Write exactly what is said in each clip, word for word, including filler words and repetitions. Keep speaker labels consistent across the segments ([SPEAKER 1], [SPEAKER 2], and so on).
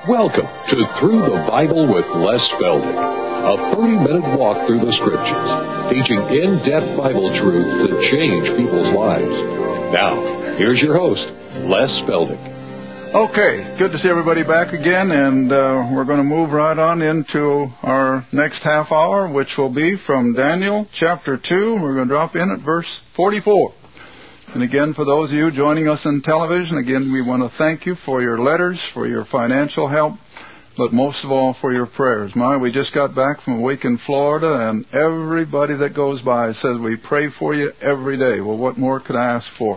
[SPEAKER 1] Welcome to Through the Bible with Les Feldick, a thirty-minute walk through the Scriptures, teaching in-depth Bible truth to change people's lives. Now, here's your host, Les Feldick.
[SPEAKER 2] Okay, good to see everybody back again, and uh, we're going to move right on into our next half hour, which will be from Daniel chapter two. We're going to drop in at verse forty-four. And again, for those of you joining us on television, again, we want to thank you for your letters, for your financial help, but most of all for your prayers. My, we just got back from a week in Florida, and everybody that goes by says we pray for you every day. Well, what more could I ask for?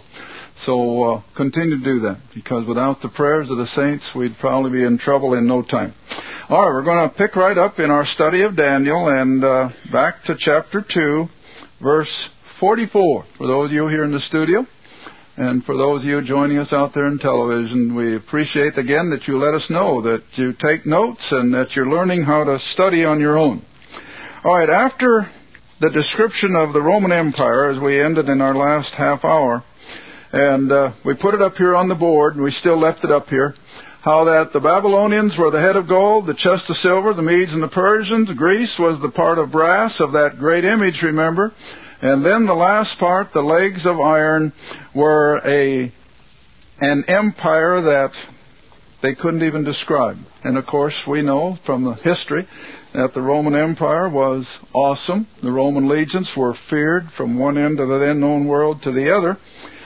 [SPEAKER 2] So uh, continue to do that, because without the prayers of the saints, we'd probably be in trouble in no time. All right, we're going to pick right up in our study of Daniel and uh, back to chapter two, verse forty-four, for those of you here in the studio, and for those of you joining us out there in television. We appreciate again that you let us know that you take notes and that you're learning how to study on your own. All right, after the description of the Roman Empire, as we ended in our last half hour, and uh, we put it up here on the board, and we still left it up here, how that the Babylonians were the head of gold, the chest of silver, the Medes and the Persians, Greece was the part of brass of that great image, remember. And then the last part, the legs of iron, were a an empire that they couldn't even describe. And of course, we know from the history that the Roman Empire was awesome. The Roman legions were feared from one end of the then known world to the other.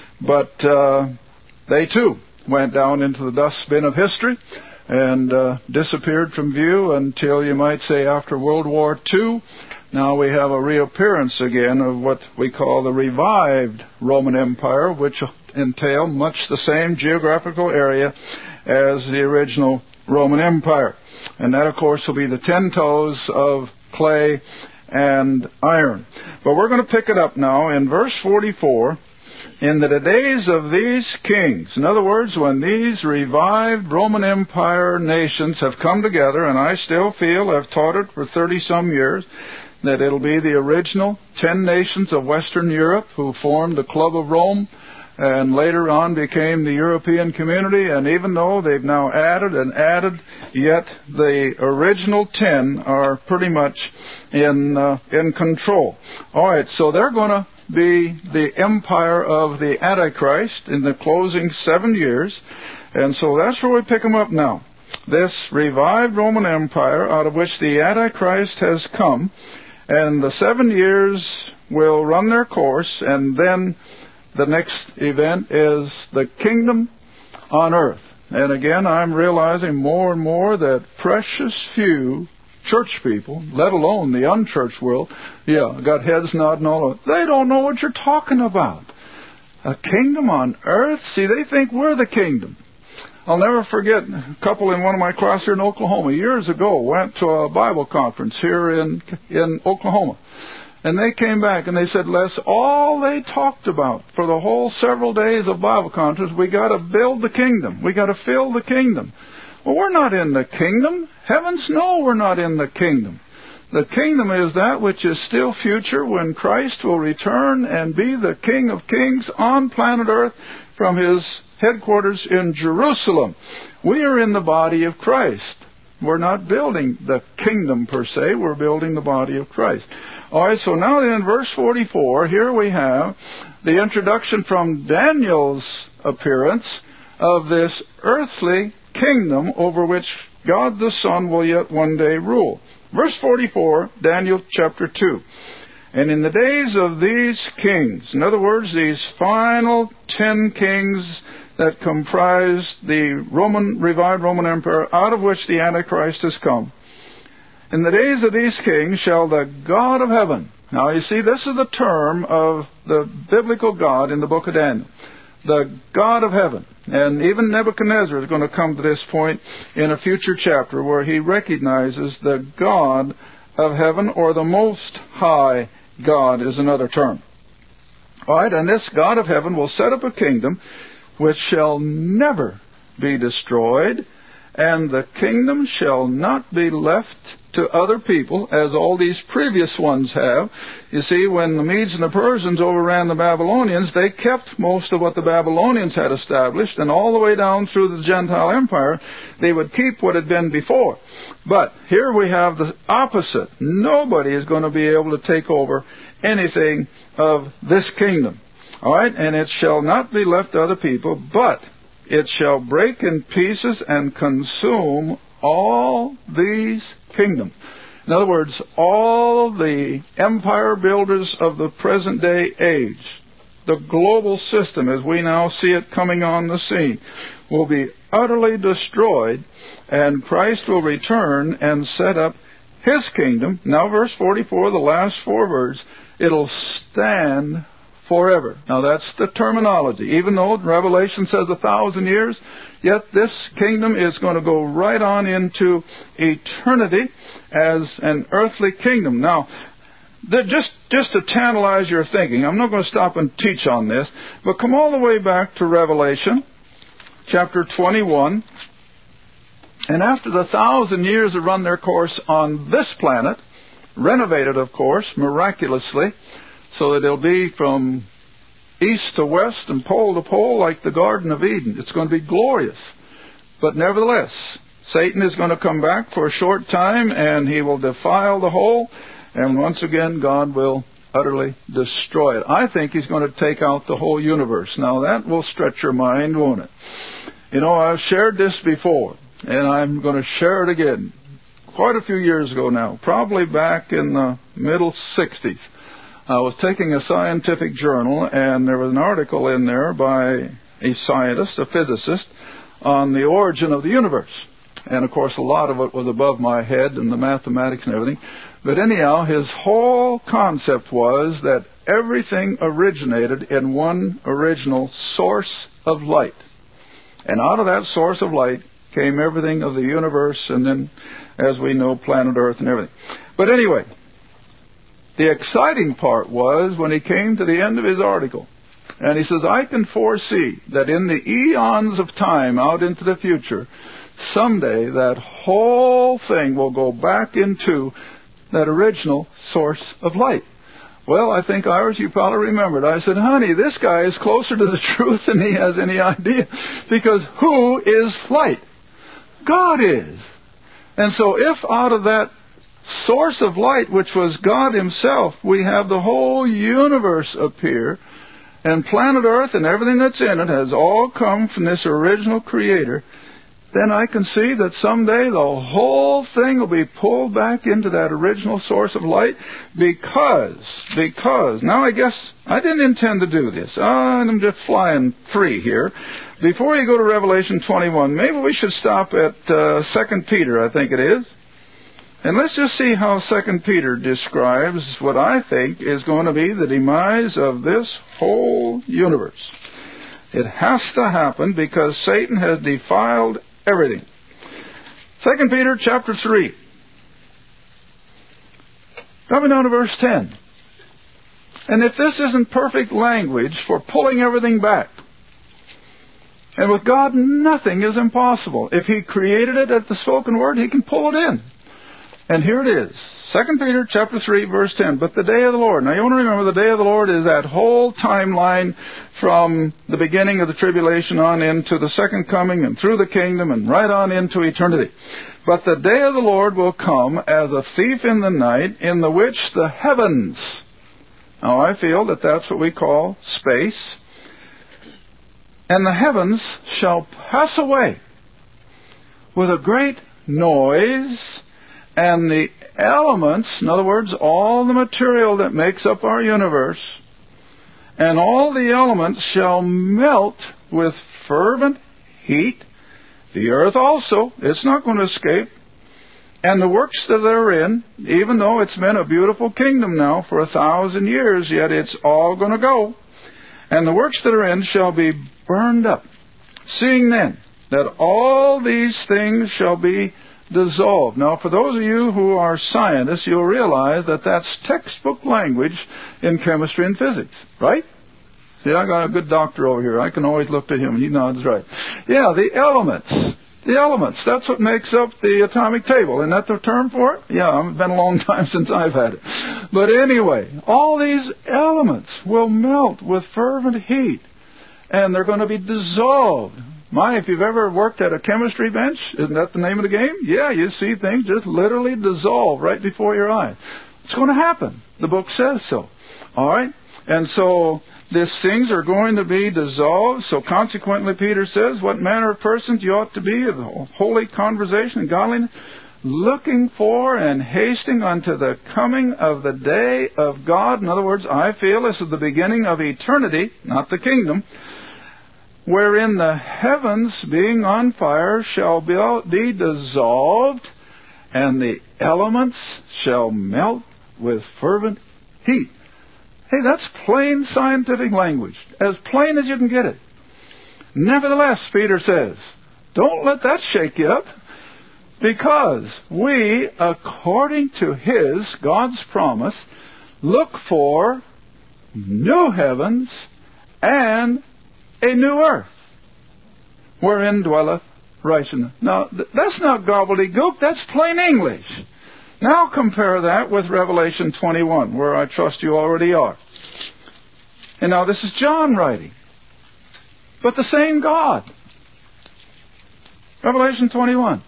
[SPEAKER 2] But uh, they too went down into the dustbin of history and uh, disappeared from view until, you might say, after World War Two. Now we have a reappearance again of what we call the revived Roman Empire, which entail much the same geographical area as the original Roman Empire. And that, of course, will be the ten toes of clay and iron. But we're going to pick it up now in verse forty-four. In the days of these kings, in other words, when these revived Roman Empire nations have come together, and I still feel, I've taught it for thirty-some years, that it'll be the original ten nations of Western Europe who formed the Club of Rome and later on became the European Community. And even though they've now added and added, yet the original ten are pretty much in uh, in control. All right, so they're going to be the empire of the Antichrist in the closing seven years. And so that's where we pick them up now. This revived Roman Empire out of which the Antichrist has come. And the seven years will run their course, and then the next event is the kingdom on earth. And again, I'm realizing more and more that precious few church people, let alone the unchurched world, yeah, got heads nodding all over. They don't know what you're talking about. A kingdom on earth? See, they think we're the kingdom. I'll never forget a couple in one of my classes here in Oklahoma years ago went to a Bible conference here in in Oklahoma. And they came back and they said, Les, all they talked about for the whole several days of Bible conference, we got to build the kingdom. We got to fill the kingdom. Well, we're not in the kingdom. Heavens no, we're not in the kingdom. The kingdom is that which is still future when Christ will return and be the King of Kings on planet Earth from His headquarters in Jerusalem. We are in the body of Christ. We're not building the kingdom per se. We're building the body of Christ. All right, so now in verse forty-four, here we have the introduction from Daniel's appearance of this earthly kingdom over which God the Son will yet one day rule. Verse forty-four, Daniel chapter two. And in the days of these kings, in other words, these final ten kings that comprise the Roman, revived Roman Empire, out of which the Antichrist has come. In the days of these kings shall the God of heaven. Now you see, this is the term of the biblical God in the book of Daniel. The God of heaven. And even Nebuchadnezzar is going to come to this point in a future chapter where he recognizes the God of heaven, or the Most High God is another term. All right, and this God of heaven will set up a kingdom which shall never be destroyed, and the kingdom shall not be left to other people, as all these previous ones have. You see, when the Medes and the Persians overran the Babylonians, they kept most of what the Babylonians had established, and all the way down through the Gentile Empire, they would keep what had been before. But here we have the opposite. Nobody is going to be able to take over anything of this kingdom. All right? And it shall not be left to other people, but it shall break in pieces and consume all these kingdoms. In other words, all the empire builders of the present day age, the global system as we now see it coming on the scene, will be utterly destroyed, and Christ will return and set up His kingdom. Now verse forty-four, the last four words, it'll stand forever. Now that's the terminology. Even though Revelation says a thousand years, yet this kingdom is going to go right on into eternity as an earthly kingdom. Now, just, just to tantalize your thinking, I'm not going to stop and teach on this, but come all the way back to Revelation, chapter twenty-one. And after the thousand years have run their course on this planet, renovated, of course, miraculously, so that it'll be from east to west and pole to pole like the Garden of Eden. It's going to be glorious. But nevertheless, Satan is going to come back for a short time, and he will defile the whole, and once again God will utterly destroy it. I think he's going to take out the whole universe. Now that will stretch your mind, won't it? You know, I've shared this before, and I'm going to share it again. Quite a few years ago now, probably back in the middle sixties. I was taking a scientific journal, and there was an article in there by a scientist, a physicist, on the origin of the universe. And, of course, a lot of it was above my head and the mathematics and everything. But anyhow, his whole concept was that everything originated in one original source of light. And out of that source of light came everything of the universe, and then, as we know, planet Earth and everything. But anyway, the exciting part was when he came to the end of his article, and he says, I can foresee that in the eons of time out into the future, someday that whole thing will go back into that original source of light. Well, I think, Iris, you probably remembered. I said, honey, this guy is closer to the truth than he has any idea, because who is light? God is. And so if out of that source of light, which was God Himself, we have the whole universe appear, and planet Earth and everything that's in it has all come from this original Creator, then I can see that someday the whole thing will be pulled back into that original source of light, because, because, now I guess I didn't intend to do this. I'm just flying free here. Before you go to Revelation twenty-one, maybe we should stop at uh, Second Peter, I think it is. And let's just see how Second Peter describes what I think is going to be the demise of this whole universe. It has to happen because Satan has defiled everything. Second Peter chapter three. Coming down to verse ten. And if this isn't perfect language for pulling everything back, and with God nothing is impossible. If He created it at the spoken word, He can pull it in. And here it is. Second Peter chapter three, verse ten. But the day of the Lord. Now you want to remember the day of the Lord is that whole timeline from the beginning of the tribulation on into the second coming and through the kingdom and right on into eternity. But the day of the Lord will come as a thief in the night, in the which the heavens. Now I feel that that's what we call space. And the heavens shall pass away with a great noise, and the elements, in other words, all the material that makes up our universe, and all the elements shall melt with fervent heat. The earth also, it's not going to escape. And the works that are in, even though it's been a beautiful kingdom now for a thousand years, yet it's all going to go. And the works that are in shall be burned up. Seeing then that all these things shall be dissolved. Now, for those of you who are scientists, you'll realize that that's textbook language in chemistry and physics, right? See, I got a good doctor over here. I can always look to him, and he nods right. Yeah, the elements. The elements. That's what makes up the atomic table. Isn't that the term for it? Yeah, it's been a long time since I've had it. But anyway, all these elements will melt with fervent heat, and they're going to be dissolved. My, if you've ever worked at a chemistry bench, isn't that the name of the game? Yeah, you see things just literally dissolve right before your eyes. It's going to happen. The book says so. All right? And so these things are going to be dissolved. So consequently, Peter says, what manner of persons you ought to be of holy conversation and godliness, looking for and hasting unto the coming of the day of God. In other words, I feel this is the beginning of eternity, not the kingdom, wherein the heavens, being on fire, shall be dissolved, and the elements shall melt with fervent heat. Hey, that's plain scientific language, as plain as you can get it. Nevertheless, Peter says, don't let that shake you up, because we, according to His, God's promise, look for new heavens and a new earth, wherein dwelleth righteousness. Now, th- that's not gobbledygook, that's plain English. Now compare that with Revelation twenty-one, where I trust you already are. And now this is John writing, but the same God. Revelation twenty-one.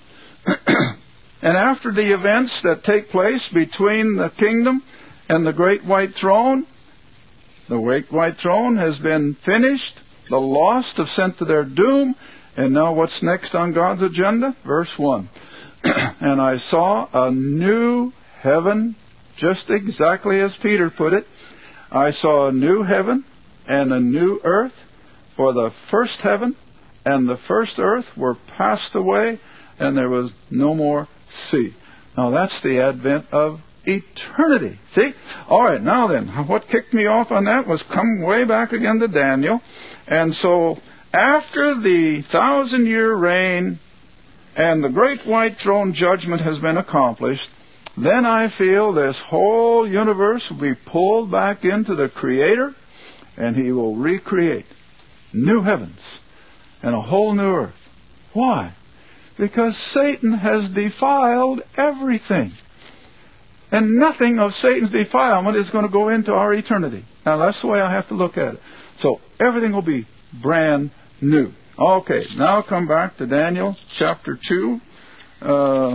[SPEAKER 2] And after the events that take place between the kingdom and the great white throne, the great white throne has been finished. The lost have sent to their doom. And now what's next on God's agenda? Verse one. And I saw a new heaven, just exactly as Peter put it. I saw a new heaven and a new earth, for the first heaven and the first earth were passed away, and there was no more sea. Now that's the advent of eternity. See? All right, now then, what kicked me off on that was come way back again to Daniel. And so after the thousand-year reign and the great white throne judgment has been accomplished, then I feel this whole universe will be pulled back into the Creator, and He will recreate new heavens and a whole new earth. Why? Because Satan has defiled everything. And nothing of Satan's defilement is going to go into our eternity. Now, that's the way I have to look at it. So, everything will be brand new. Okay, now come back to Daniel chapter two, uh,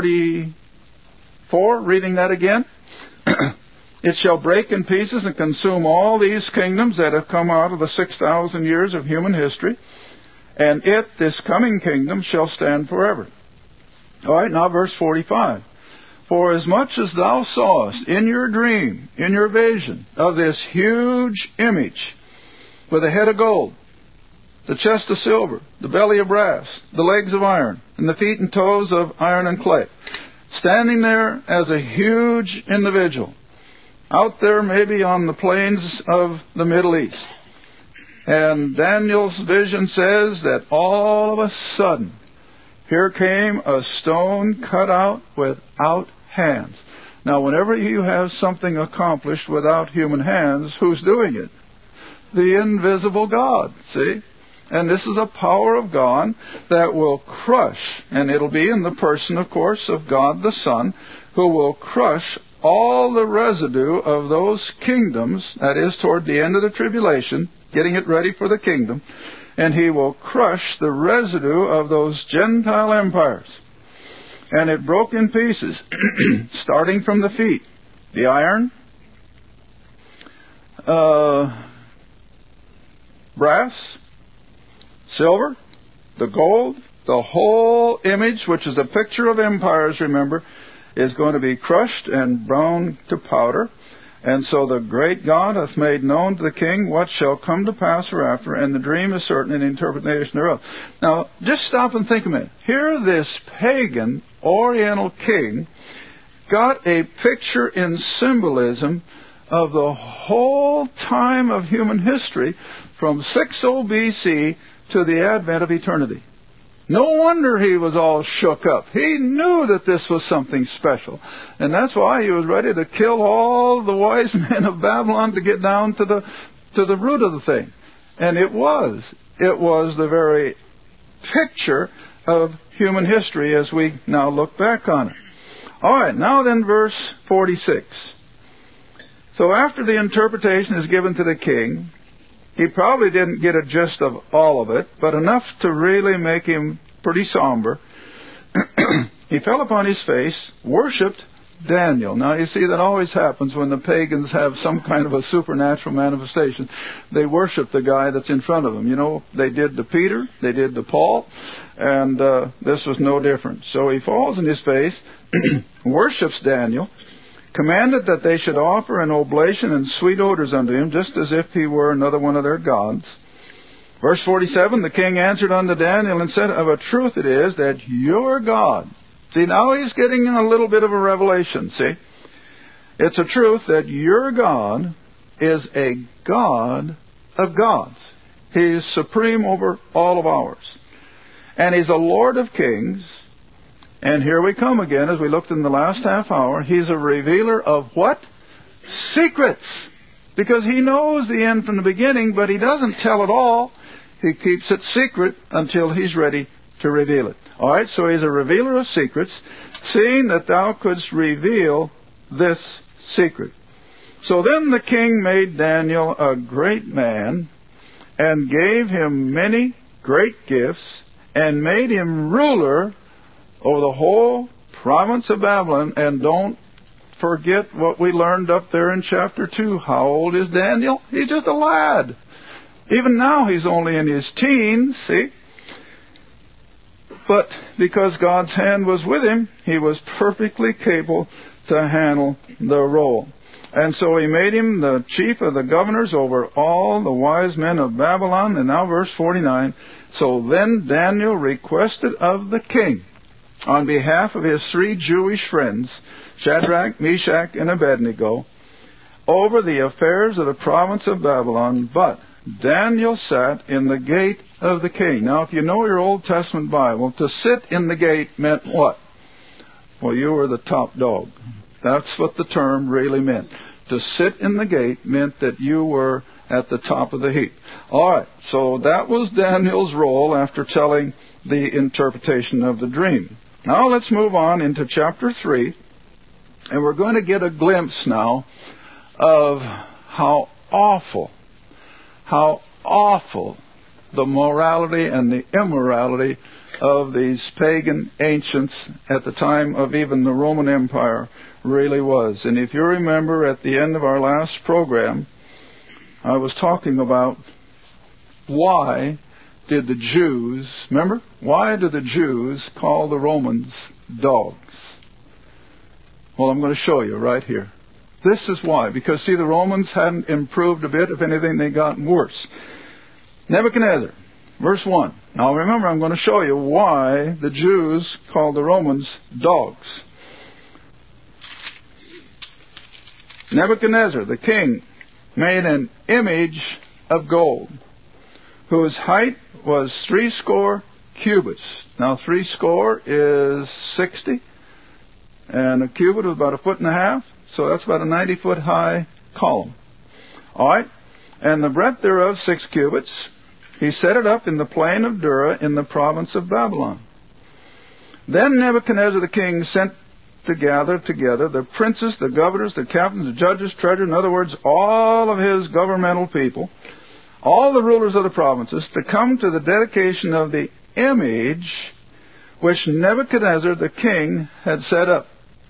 [SPEAKER 2] forty-four, reading that again. It shall break in pieces and consume all these kingdoms that have come out of the six thousand years of human history, and it, this coming kingdom, shall stand forever. All right, now verse forty-five. For as much as thou sawest in your dream, in your vision, of this huge image, with a head of gold, the chest of silver, the belly of brass, the legs of iron, and the feet and toes of iron and clay, standing there as a huge individual, out there maybe on the plains of the Middle East. And Daniel's vision says that all of a sudden, here came a stone cut out without hands. Now, whenever you have something accomplished without human hands, who's doing it? The invisible God, see? And this is a power of God that will crush, and it'll be in the person, of course, of God the Son, who will crush all the residue of those kingdoms, that is, toward the end of the tribulation, getting it ready for the kingdom, and He will crush the residue of those Gentile empires. And it broke in pieces, starting from the feet, the iron, uh, brass, silver, the gold, the whole image, which is a picture of empires, remember, is going to be crushed and browned to powder. And so the great God hath made known to the king what shall come to pass hereafter, and the dream is certain and the interpretation thereof. Now, just stop and think a minute. Here this pagan Oriental king got a picture in symbolism of the whole time of human history from six oh B C to the advent of eternity. No wonder he was all shook up. He knew that this was something special. And that's why he was ready to kill all the wise men of Babylon to get down to the to the root of the thing. And it was. It was the very picture of human history as we now look back on it. All right, now then verse forty-six. So after the interpretation is given to the king, he probably didn't get a gist of all of it, but enough to really make him pretty somber. He fell upon his face, worshipped Daniel. Now you see, that always happens when the pagans have some kind of a supernatural manifestation. They worship the guy that's in front of them. You know, they did to Peter, they did to Paul, and uh, this was no different. So he falls on his face, worships Daniel, commanded that they should offer an oblation and sweet odors unto him, just as if he were another one of their gods. Verse forty-seven, the king answered unto Daniel and said, of a truth it is that your God... See, now he's getting a little bit of a revelation, see? It's a truth that your God is a God of gods. He is supreme over all of ours. And he's a Lord of kings. And here we come again, as we looked in the last half hour. He's a revealer of what? Secrets. Because he knows the end from the beginning, but he doesn't tell it all. He keeps it secret until he's ready to reveal it. All right, so he's a revealer of secrets, seeing that thou couldst reveal this secret. So then the king made Daniel a great man, and gave him many great gifts, and made him ruler over the whole province of Babylon. And don't forget what we learned up there in chapter two. How old is Daniel? He's just a lad. Even now he's only in his teens, see? But because God's hand was with him, he was perfectly capable to handle the role. And so he made him the chief of the governors over all the wise men of Babylon. And now verse forty-nine. So then Daniel requested of the king, on behalf of his three Jewish friends, Shadrach, Meshach, and Abednego, over the affairs of the province of Babylon. But Daniel sat in the gate of the king. Now, if you know your Old Testament Bible, to sit in the gate meant what? Well, you were the top dog. That's what the term really meant. To sit in the gate meant that you were at the top of the heap. All right, so that was Daniel's role after telling the interpretation of the dream. Now let's move on into chapter three, and we're going to get a glimpse now of how awful, how awful the morality and the immorality of these pagan ancients at the time of even the Roman Empire really was. And if you remember, at the end of our last program, I was talking about why did the Jews, remember? Why did the Jews call the Romans dogs? Well, I'm going to show you right here. This is why. Because, see, the Romans hadn't improved a bit. If anything, they'd gotten worse. Nebuchadnezzar, verse one. Now, remember, I'm going to show you why the Jews called the Romans dogs. Nebuchadnezzar, the king, made an image of gold, whose height was threescore cubits. Now, threescore is sixty, and a cubit is about a foot and a half, so that's about a ninety-foot high column. All right? And the breadth thereof six cubits. He set it up in the plain of Dura in the province of Babylon. Then Nebuchadnezzar the king sent to gather together the princes, the governors, the captains, the judges, treasurers, in other words, all of his governmental people, all the rulers of the provinces, to come to the dedication of the image which Nebuchadnezzar the king had set up.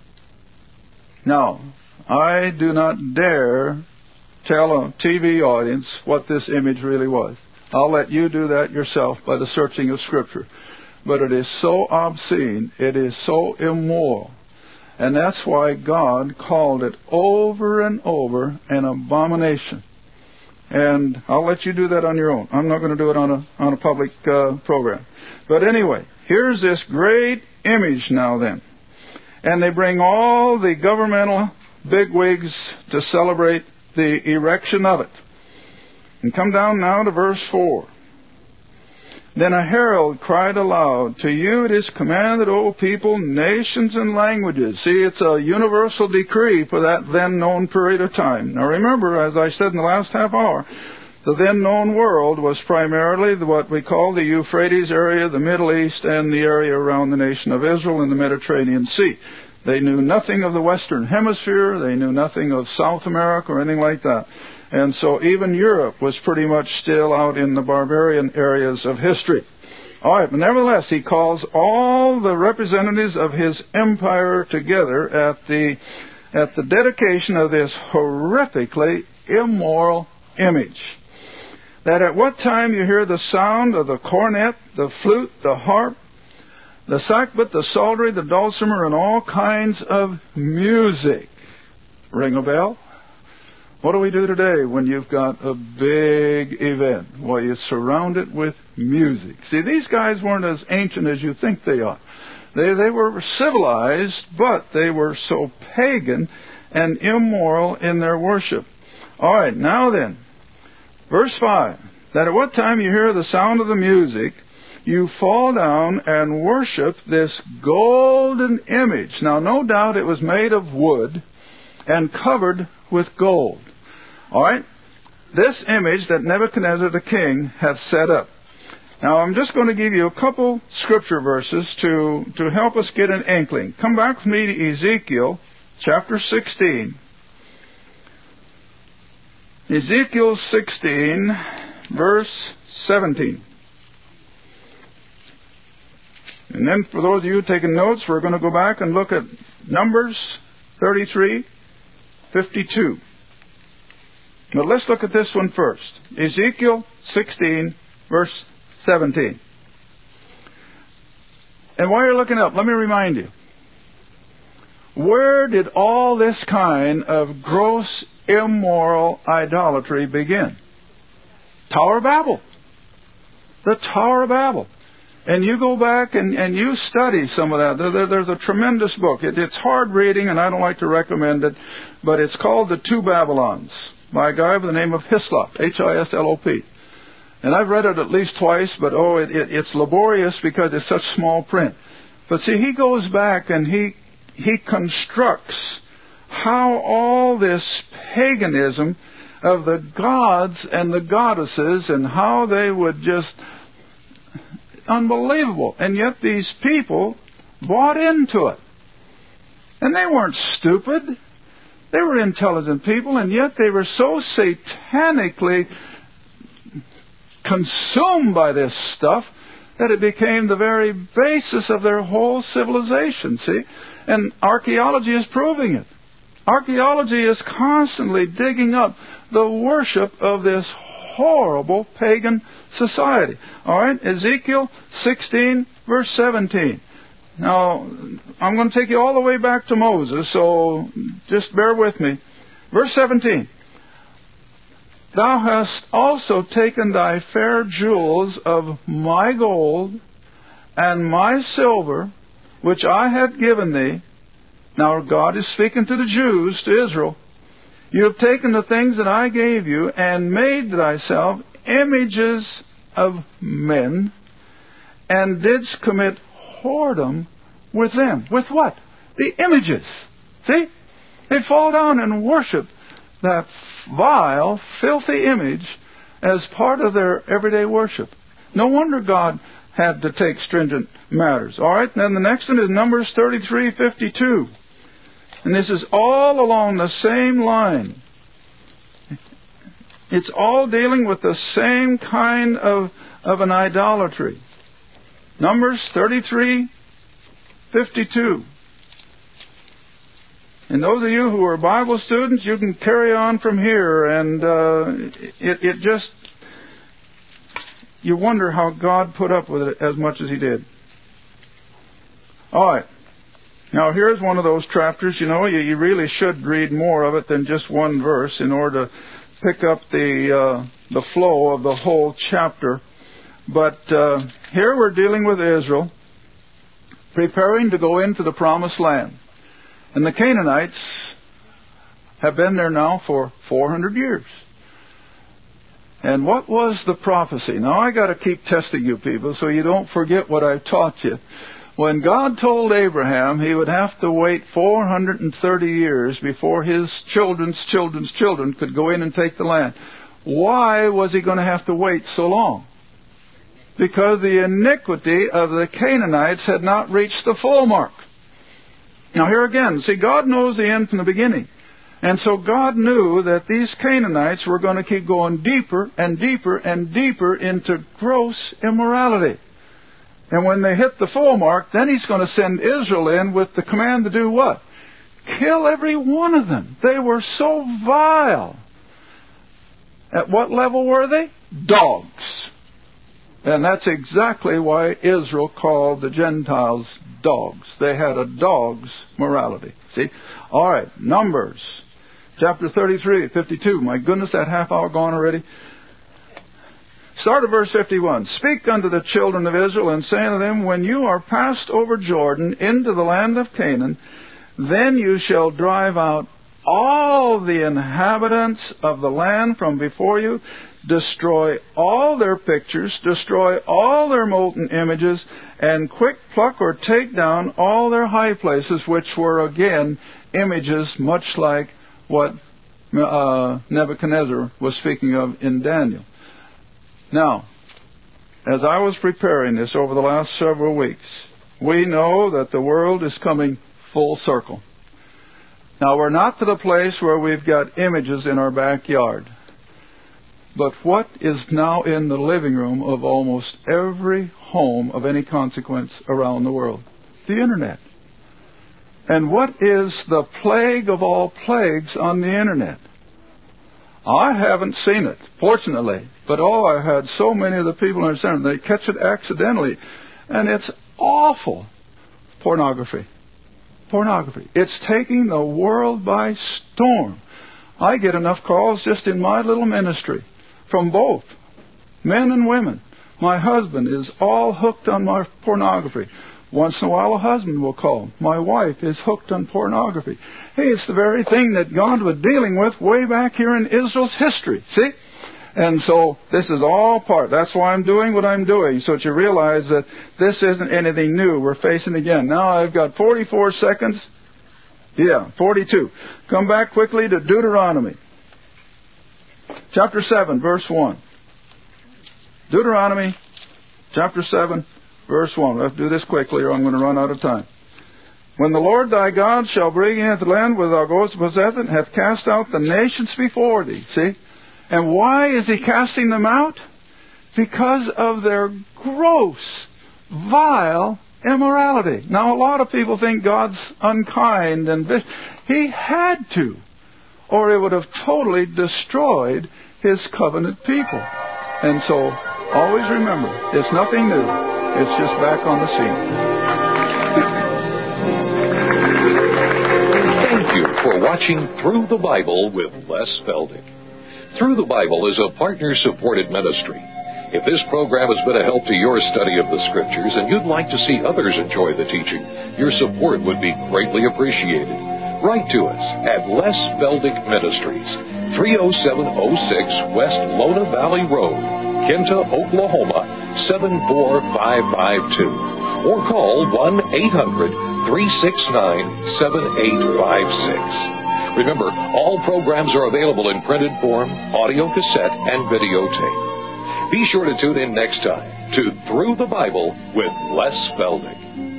[SPEAKER 2] Now, I do not dare tell a T V audience what this image really was. I'll let you do that yourself by the searching of Scripture. But it is so obscene, it is so immoral, and that's why God called it over and over an abomination. And I'll let you do that on your own. I'm not going to do it on a on a public uh, program. But anyway, here's this great image now then. And they bring all the governmental bigwigs to celebrate the erection of it. And come down now to verse four. Then a herald cried aloud, to you it is commanded, O people, nations, and languages. See, it's a universal decree for that then known period of time. Now remember, as I said in the last half hour, The then known world was primarily what we call the Euphrates area, the Middle East, and the area around the nation of Israel in the Mediterranean Sea. They knew nothing of the Western Hemisphere. They knew nothing of South America or anything like that. And so even Europe was pretty much still out in the barbarian areas of history. All right, but nevertheless, he calls all the representatives of his empire together at the at the dedication of this horrifically immoral image. That at what time you hear the sound of the cornet, the flute, the harp, the sackbut, the psaltery, the dulcimer, and all kinds of music. Ring a bell? What do we do today when you've got a big event? Well, you surround it with music. See, these guys weren't as ancient as you think they are. They, they were civilized, but they were so pagan and immoral in their worship. All right, now then, verse five, that at what time you hear the sound of the music, you fall down and worship this golden image. Now, no doubt it was made of wood and covered with gold. All right? This image that Nebuchadnezzar the king hath set up. Now, I'm just going to give you a couple scripture verses to, to help us get an inkling. Come back with me to Ezekiel chapter sixteen. Ezekiel sixteen, verse seventeen. And then for those of you taking notes, we're going to go back and look at Numbers thirty-three, fifty-two. But let's look at this one first. Ezekiel sixteen, verse seventeen. And while you're looking up, let me remind you. Where did all this kind of gross, immoral idolatry begin? Tower of Babel. The Tower of Babel. And you go back and, and you study some of that. There, there, there's a tremendous book. It, it's hard reading, and I don't like to recommend it, but it's called The Two Babylons by a guy by the name of Hislop, H I S L O P. And I've read it at least twice, but oh, it, it, it's laborious because it's such small print. But see, he goes back and he he constructs how all this paganism of the gods and the goddesses and how they would just... Unbelievable. And yet these people bought into it. And they weren't stupid. They were intelligent people, and yet they were so satanically consumed by this stuff that it became the very basis of their whole civilization, see? And archaeology is proving it. Archaeology is constantly digging up the worship of this horrible pagan society. All right, Ezekiel sixteen, verse seventeen. Now, I'm going to take you all the way back to Moses, so just bear with me. Verse seventeen. Thou hast also taken thy fair jewels of my gold and my silver, which I have given thee. Now, God is speaking to the Jews, to Israel. You have taken the things that I gave you and made thyself images of men, and didst commit whoredom with them. With what? The images. See? They fall down and worship that vile, filthy image as part of their everyday worship. No wonder God had to take stringent matters. All right, and then the next one is Numbers thirty-three fifty-two. And this is all along the same line. It's all dealing with the same kind of, of an idolatry. Numbers thirty-three fifty-two. And those of you who are Bible students, you can carry on from here, and uh, it, it just, you wonder how God put up with it as much as He did. All right. Now, here's one of those chapters, you know, you, you really should read more of it than just one verse in order to pick up the uh, the flow of the whole chapter. But uh, here we're dealing with Israel preparing to go into the Promised Land. And the Canaanites have been there now for four hundred years. And what was the prophecy? Now, I got to keep testing you people so you don't forget what I've taught you. When God told Abraham he would have to wait four hundred thirty years before his children's children's children could go in and take the land, Why was he going to have to wait so long? Because the iniquity of the Canaanites had not reached the full mark. Now here again, see, God knows the end from the beginning. And so God knew that these Canaanites were going to keep going deeper and deeper and deeper into gross immorality. And when they hit the full mark, then He's going to send Israel in with the command to do what? Kill every one of them. They were so vile. At what level were they? Dogs. And that's exactly why Israel called the Gentiles dogs. They had a dog's morality. See? All right, Numbers. Chapter thirty-three, fifty-two. My goodness, that half hour gone already. Start at verse fifty-one. Speak unto the children of Israel, and say unto them, when you are passed over Jordan into the land of Canaan, then you shall drive out all the inhabitants of the land from before you, destroy all their pictures, destroy all their molten images, and quick pluck or take down all their high places, which were again images much like what uh, Nebuchadnezzar was speaking of in Daniel. Now, as I was preparing this over the last several weeks, we know that the world is coming full circle. Now, we're not to the place where we've got images in our backyard. But what is now in the living room of almost every home of any consequence around the world? The Internet. And what is the plague of all plagues on the Internet? I haven't seen it, fortunately. But oh, I've had so many of the people understand they catch it accidentally. And it's awful. Pornography. Pornography. It's taking the world by storm. I get enough calls just in my little ministry from both men and women. My husband is all hooked on my pornography. Once in a while a husband will call. My wife is hooked on pornography. Hey, it's the very thing that God was dealing with way back here in Israel's history. See? And so this is all part. That's why I'm doing what I'm doing, so that you realize that this isn't anything new. We're facing again. Now I've got forty-four seconds. Yeah, forty-two. Come back quickly to Deuteronomy. Chapter seven, verse one. Deuteronomy, chapter seven, verse one. Let's do this quickly or I'm going to run out of time. When the Lord thy God shall bring you into the land where thou goest to possess it, and hath cast out the nations before thee. See? And why is He casting them out? Because of their gross, vile immorality. Now, a lot of people think God's unkind, and He had to, or it would have totally destroyed His covenant people. And so, always remember, it's nothing new. It's just back on the scene.
[SPEAKER 1] Thank you for watching Through the Bible with Les Feldick. Through the Bible is a partner-supported ministry. If this program has been a help to your study of the Scriptures and you'd like to see others enjoy the teaching, your support would be greatly appreciated. Write to us at Les Feldick Ministries, three oh seven oh six West Lona Valley Road, Kinta, Oklahoma, seven four five five two. Or call one eight hundred three six nine seven eight five six. Remember, all programs are available in printed form, audio cassette, and videotape. Be sure to tune in next time to Through the Bible with Les Feldick.